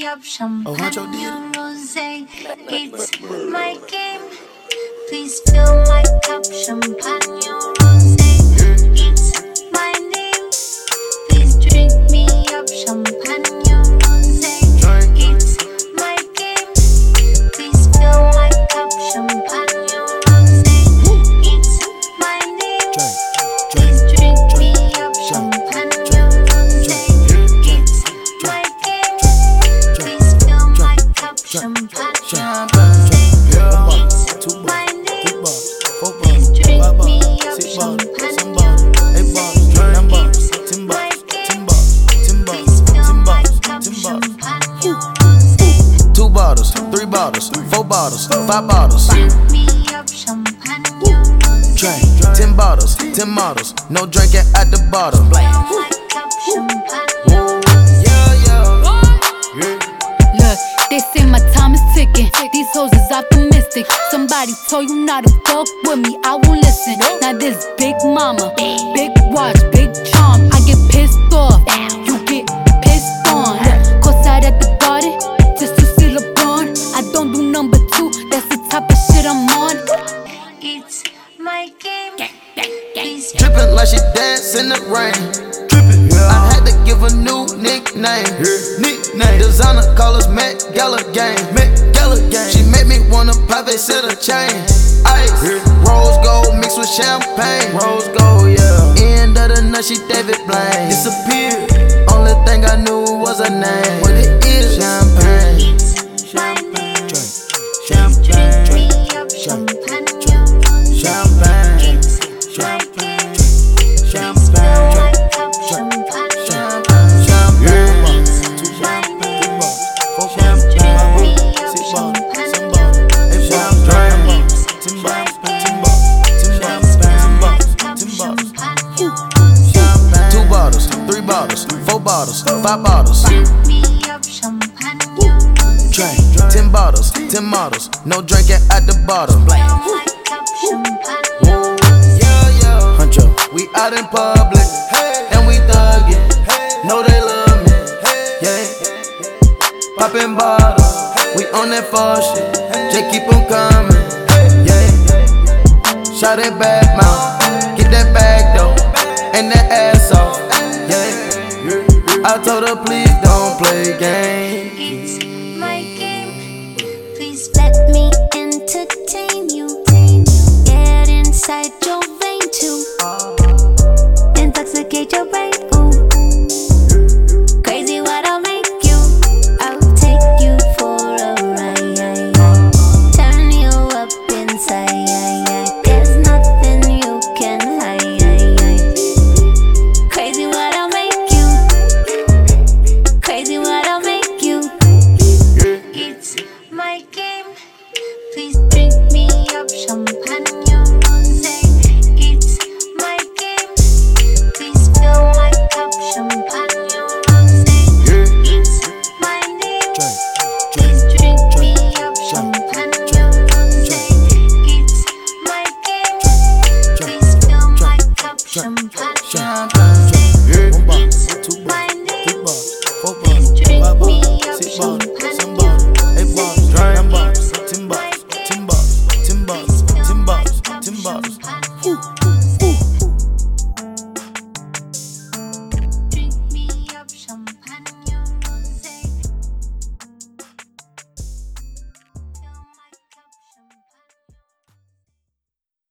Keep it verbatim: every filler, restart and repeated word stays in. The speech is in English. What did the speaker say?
up champagne or rosé. It's my game. Please fill my cup, champagne or rosé. It's my name. Please drink me up, champagne or rosé. It's my game. Please fill my cup, champagne or rosé. It's my name. Please drink me up, champagne or rosé. It's my game. Please fill my cup, champagne or rosé. It's my name. Please drink me up, champagne or rosé. It's my game. Please fill my cup, champagne or rosé. Two bottles, three bottles, four bottles, five bottles. Drink me up, champagne or rosé. Drink ten bottles, ten models. No drinking at the bottom. Fill my cup, champagne or rosé. Yeah, yeah. Look, they say my time is ticking. These hoes is optimistic. Somebody told you not to fuck with me, I won't listen. Now this big mama, big watch, big charm. I get pissed off, you get pissed on. Look, course out at the garden, just to see LeBron. I don't do number two, that's the type of shit I'm on. It's my game. Please Drippin' like she dance in the rain. Drippin', yeah. I had to give a new nickname. Yeah. Nickname. Designer call us Met Gala Gang. Met Gala Gang. She made me wanna pop they set a chain. Ice, yeah. Rose gold mixed with champagne. Rose gold, yeah. End of the night, she David Blaine. Disappeared. Only thing I knew was her name. What it is? Champagne. It's my name. Champagne. Drink me up, champagne or rosé. Champagne. It's my game. Please fill my cup, champagne or rosé. It's my name. Please drink me up, champagne or rosé. It's my game. Please fill my cup, champagne or rosé. Two bottles, three bottles, four bottles, five bottles. Drink me up, champagne or rosé. Drink ten bottles, ten models. No drinking at the bottom. Fill my cup, champagne or rosé. Yeah, yeah. Huncho, we out in public, and we thuggin'. Know they love me, yeah. Poppin' bottles, we on that fuck shit. Just keep 'em coming, yeah. Shot it back mouth, get that bag though, and that ass off, yeah. I told her please don't play games.